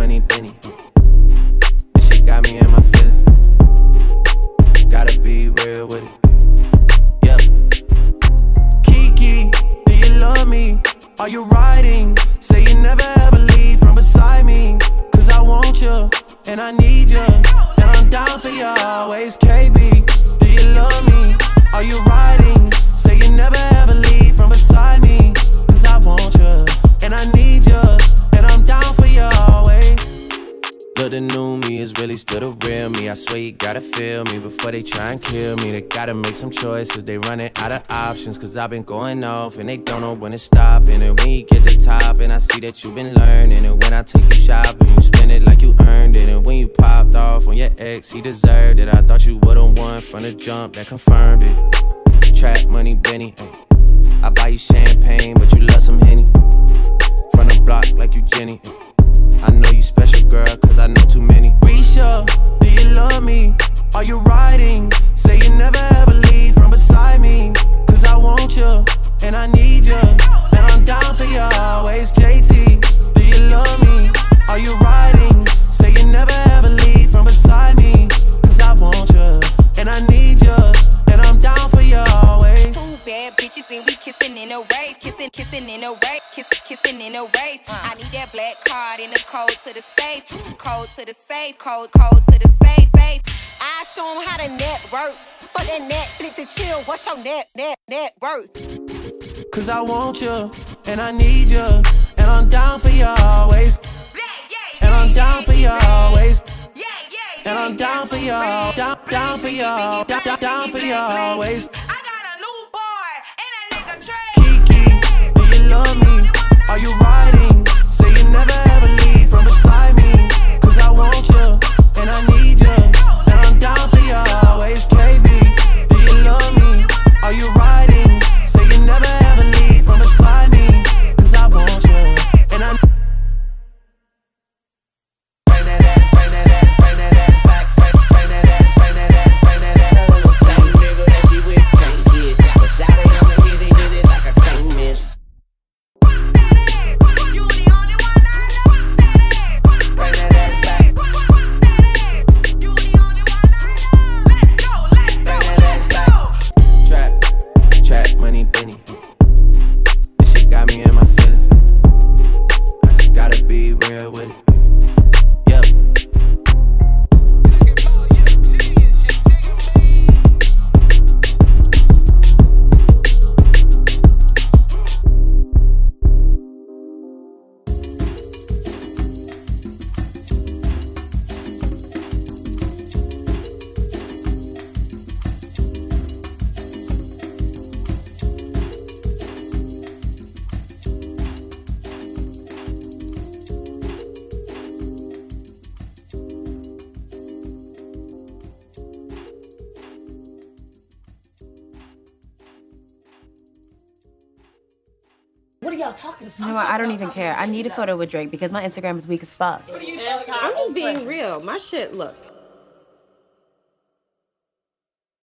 money, Benny. This shit got me in my feelings. Gotta be real with it. Yeah. Kiki, do you love me? Are you riding? Say you never ever leave from beside me. Cause I want you, and I need you, and I'm down for you always. KB, do you love me? Are you riding? Say you never ever leave from beside me. Cause I want you, and I need you, and I'm down for you always. Look, the new me is really still the real me. I swear you gotta feel me before they try and kill me. They gotta make some choices, they running out of options. Cause I've been going off and they don't know when to stop. And when you get to top and I see that you've been learning. And when I take you shopping, you spend it like you earned it. And when you popped off on your ex, he deserved it. I thought you would've won from the jump, that confirmed it. Trap money, Benny, ay. I buy you champagne, but you love some Henny. From the block like you Jenny, ay. I know you special, girl, cause I know too many. Risha, do you love me? Are you riding? Say you never ever leave from beside me. Cause I want you, and I need you, and I'm down for you always. JT, do you love me? Are you riding? Say you never ever leave from beside me. Cause I want you, and I need you, and I'm down for you always. Two bad bitches and we kissing in a wave. Kissing in a wave. Kissing in a wave. I need that black card and the code to the safe. Code to the safe. Code to the safe. I show 'em how to network. For that Netflix and chill, what's your net worth? Cause I want you, and I need you, and I'm down for you always. And I'm down for you always. And I'm down for you, down for you, down for you always. I got a new boy and that nigga Trey. Kiki, do you love me? Are you riding? Say you never ever leave from beside me. Cause I want you, and I need you, and I'm down for you always. KB, do you love me? Are you riding? Say you never ever leave from beside me. Cause I want you, and I What are y'all talking about? You know what? I don't even care. I need a photo with Drake because my Instagram is weak as fuck. I'm just being real. My shit, look,